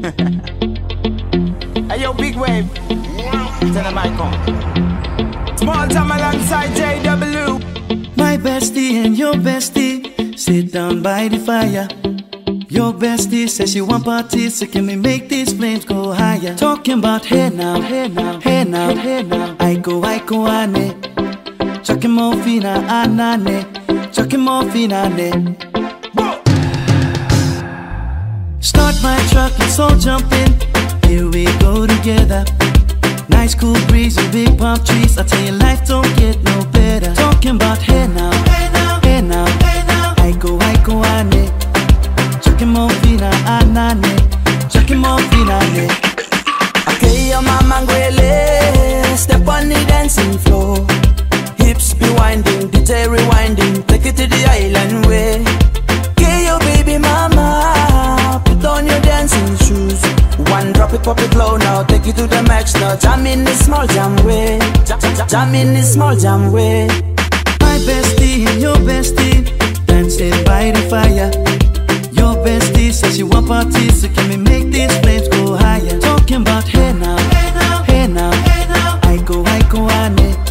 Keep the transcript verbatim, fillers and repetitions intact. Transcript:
Hey yo, big wave. Tell them I come. Small time alongside J W. My bestie and your bestie sit down by the fire. Your bestie says she want parties, so can we make these flames go higher? Talking about hey now, hey now, hey now, hey now. I go, I go, ane. Chucking more fina, anane. Chucking more fina, ane. Start my truck, let's all jump in. Here we go together. Nice cool breeze and big palm trees. I tell you, life don't get no better. Talking about hey now, hey now, hey now, hey now. I go, I go, ane. Chucking more fina, anane. Chucking more fina, ane. Okay, your mama ngwele. Step on the dancing floor. Hips be winding, D J rewinding. Take it to the island way. Okay, your baby mama. Put on your dancing shoes. One drop it, pop it low now. Take it to the max now. Jam in the small jam way. Jam, jam, jam in the small jam way. My bestie and your bestie dancing by the fire. Your bestie says she want parties, so can we make these flames go higher? Talking about hey now, hey now, hey now, hey now. I go, I go, ane.